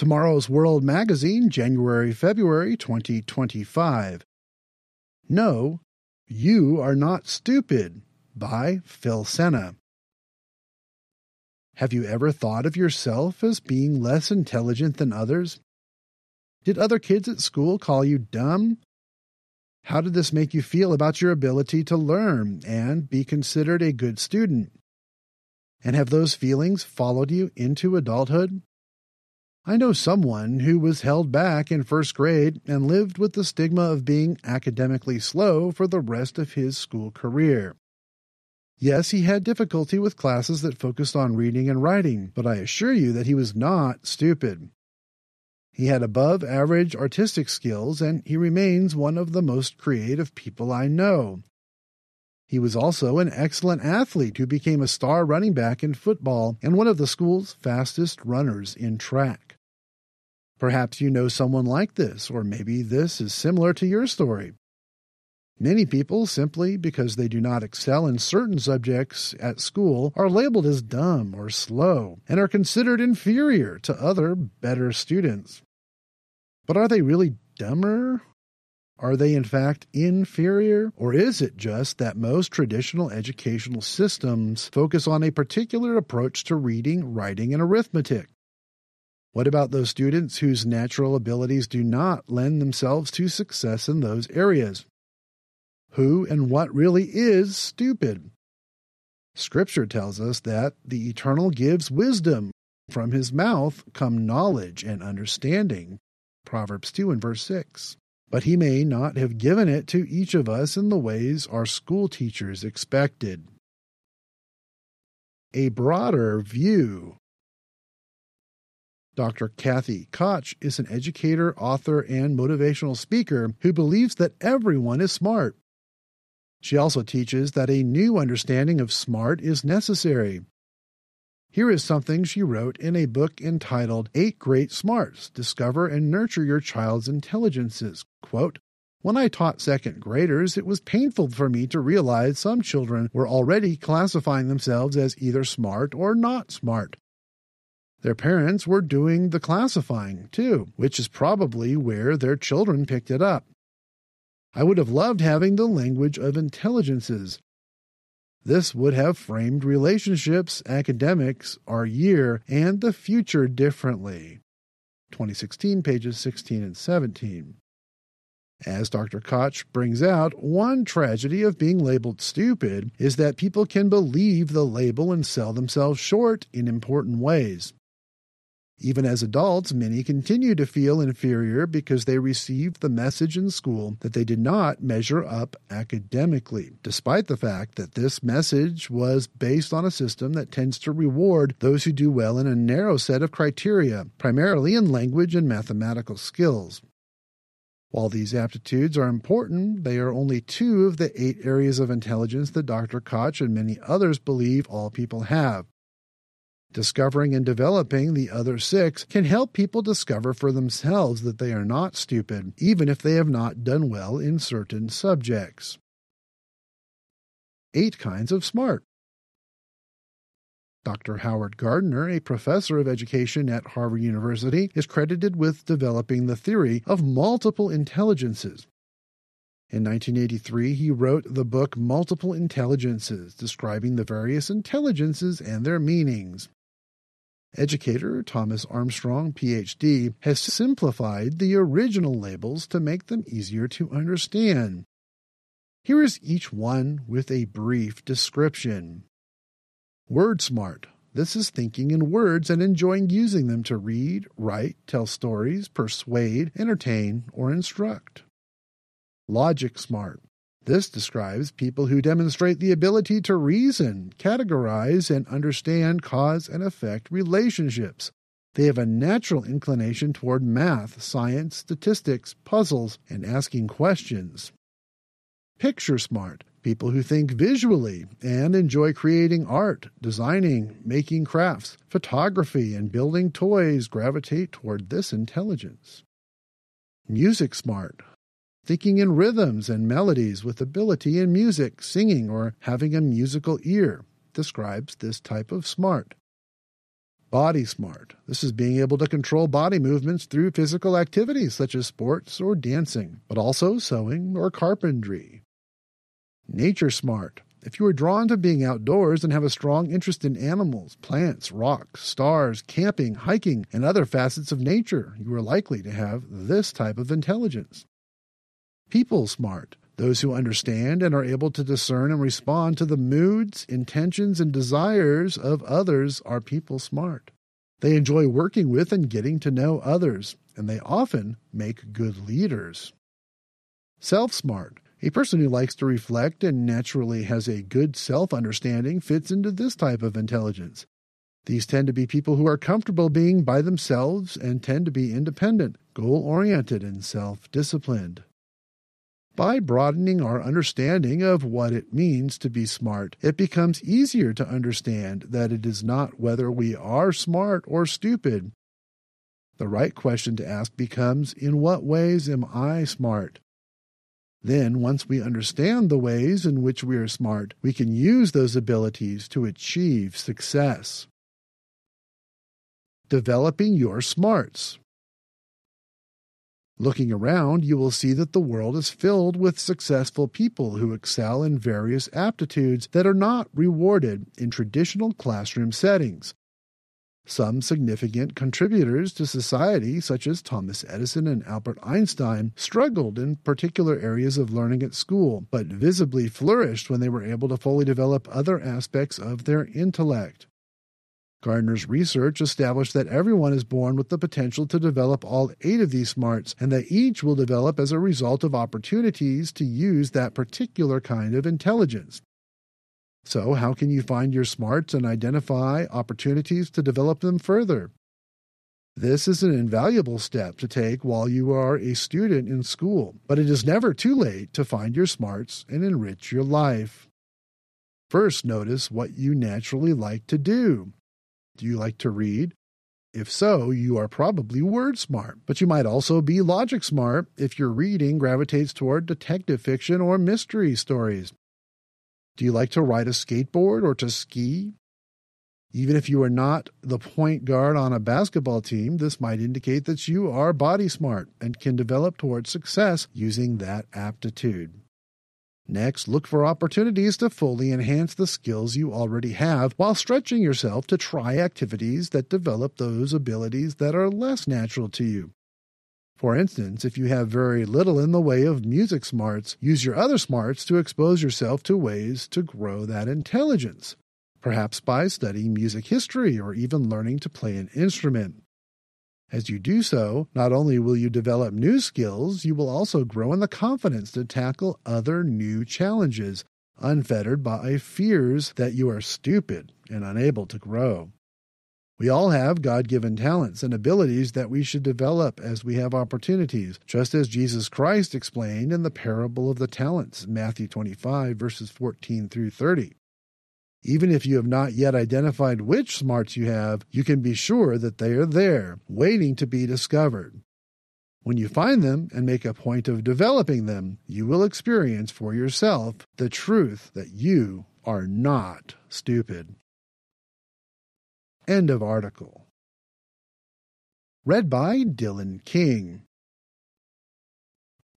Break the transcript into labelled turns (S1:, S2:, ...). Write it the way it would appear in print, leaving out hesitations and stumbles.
S1: Tomorrow's World Magazine, January-February 2025. No, You Are Not Stupid by Phil Senna. Have you ever thought of yourself as being less intelligent than others? Did other kids at school call you dumb? How did this make you feel about your ability to learn and be considered a good student? And have those feelings followed you into adulthood? I know someone who was held back in first grade and lived with the stigma of being academically slow for the rest of his school career. Yes, he had difficulty with classes that focused on reading and writing, but I assure you that he was not stupid. He had above-average artistic skills, and he remains one of the most creative people I know. He was also an excellent athlete who became a star running back in football and one of the school's fastest runners in track. Perhaps you know someone like this, or maybe this is similar to your story. Many people, simply because they do not excel in certain subjects at school, are labeled as dumb or slow and are considered inferior to other, better students. But are they really dumber? Are they in fact inferior? Or is it just that most traditional educational systems focus on a particular approach to reading, writing, and arithmetic? What about those students whose natural abilities do not lend themselves to success in those areas? Who and what really is stupid? Scripture tells us that the Eternal gives wisdom. From his mouth come knowledge and understanding. Proverbs 2 and verse 6. But he may not have given it to each of us in the ways our school teachers expected. A broader view. Dr. Kathy Koch is an educator, author, and motivational speaker who believes that everyone is smart. She also teaches that a new understanding of smart is necessary. Here is something she wrote in a book entitled 8 Great Smarts, Discover and Nurture Your Child's Intelligences. Quote, "When I taught second graders, it was painful for me to realize some children were already classifying themselves as either smart or not smart. Their parents were doing the classifying, too, which is probably where their children picked it up. I would have loved having the language of intelligences. This would have framed relationships, academics, our year, and the future differently." 2016, pages 16 and 17. As Dr. Koch brings out, one tragedy of being labeled stupid is that people can believe the label and sell themselves short in important ways. Even as adults, many continue to feel inferior because they received the message in school that they did not measure up academically, despite the fact that this message was based on a system that tends to reward those who do well in a narrow set of criteria, primarily in language and mathematical skills. While these aptitudes are important, they are only 2 of the 8 areas of intelligence that Dr. Koch and many others believe all people have. Discovering and developing the other 6 can help people discover for themselves that they are not stupid, even if they have not done well in certain subjects. 8 kinds of smart. Dr. Howard Gardner, a professor of education at Harvard University, is credited with developing the theory of multiple intelligences. In 1983, he wrote the book Multiple Intelligences, describing the various intelligences and their meanings. Educator Thomas Armstrong, Ph.D., has simplified the original labels to make them easier to understand. Here is each one with a brief description. Word smart. This is thinking in words and enjoying using them to read, write, tell stories, persuade, entertain, or instruct. Logic smart. This describes people who demonstrate the ability to reason, categorize, and understand cause and effect relationships. They have a natural inclination toward math, science, statistics, puzzles, and asking questions. Picture smart. People who think visually and enjoy creating art, designing, making crafts, photography, and building toys gravitate toward this intelligence. Music smart. Thinking in rhythms and melodies with ability in music, singing, or having a musical ear describes this type of smart. Body smart. This is being able to control body movements through physical activities such as sports or dancing, but also sewing or carpentry. Nature smart. If you are drawn to being outdoors and have a strong interest in animals, plants, rocks, stars, camping, hiking, and other facets of nature, you are likely to have this type of intelligence. People smart. Those who understand and are able to discern and respond to the moods, intentions, and desires of others are people smart. They enjoy working with and getting to know others, and they often make good leaders. Self-smart. A person who likes to reflect and naturally has a good self-understanding fits into this type of intelligence. These tend to be people who are comfortable being by themselves and tend to be independent, goal-oriented, and self-disciplined. By broadening our understanding of what it means to be smart, it becomes easier to understand that it is not whether we are smart or stupid. The right question to ask becomes, in what ways am I smart? Then, once we understand the ways in which we are smart, we can use those abilities to achieve success. Developing your smarts. Looking around, you will see that the world is filled with successful people who excel in various aptitudes that are not rewarded in traditional classroom settings. Some significant contributors to society, such as Thomas Edison and Albert Einstein, struggled in particular areas of learning at school, but visibly flourished when they were able to fully develop other aspects of their intellect. Gardner's research established that everyone is born with the potential to develop all 8 of these smarts, and that each will develop as a result of opportunities to use that particular kind of intelligence. So, how can you find your smarts and identify opportunities to develop them further? This is an invaluable step to take while you are a student in school, but it is never too late to find your smarts and enrich your life. First, notice what you naturally like to do. Do you like to read? If so, you are probably word smart, but you might also be logic smart if your reading gravitates toward detective fiction or mystery stories. Do you like to ride a skateboard or to ski? Even if you are not the point guard on a basketball team, this might indicate that you are body smart and can develop towards success using that aptitude. Next, look for opportunities to fully enhance the skills you already have while stretching yourself to try activities that develop those abilities that are less natural to you. For instance, if you have very little in the way of music smarts, use your other smarts to expose yourself to ways to grow that intelligence, perhaps by studying music history or even learning to play an instrument. As you do so, not only will you develop new skills, you will also grow in the confidence to tackle other new challenges, unfettered by fears that you are stupid and unable to grow. We all have God-given talents and abilities that we should develop as we have opportunities, just as Jesus Christ explained in the parable of the talents, Matthew 25, verses 14 through 30. Even if you have not yet identified which smarts you have, you can be sure that they are there, waiting to be discovered. When you find them and make a point of developing them, you will experience for yourself the truth that you are not stupid. End of article. Read by Dylan King.